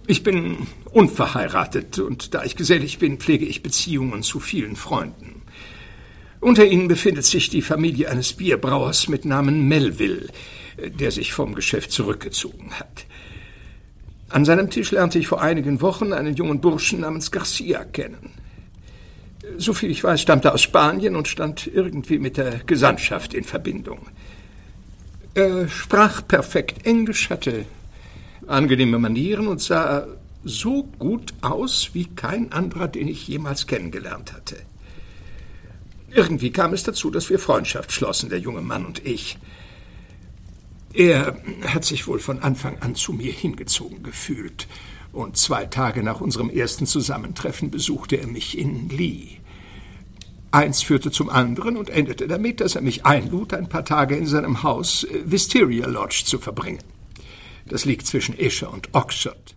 Ich bin unverheiratet und da ich gesellig bin, pflege ich Beziehungen zu vielen Freunden. Unter ihnen befindet sich die Familie eines Bierbrauers mit Namen Melville, der sich vom Geschäft zurückgezogen hat. An seinem Tisch lernte ich vor einigen Wochen einen jungen Burschen namens Garcia kennen. Soviel ich weiß, stammte er aus Spanien und stand irgendwie mit der Gesandtschaft in Verbindung. Er sprach perfekt Englisch, hatte angenehme Manieren und sah so gut aus wie kein anderer, den ich jemals kennengelernt hatte. Irgendwie kam es dazu, dass wir Freundschaft schlossen, der junge Mann und ich. Er hat sich wohl von Anfang an zu mir hingezogen gefühlt. Und 2 Tage nach unserem ersten Zusammentreffen besuchte er mich in Lee. Eins führte zum anderen und endete damit, dass er mich einlud, ein paar Tage in seinem Haus Wisteria Lodge zu verbringen. Das liegt zwischen Esher und Oxford.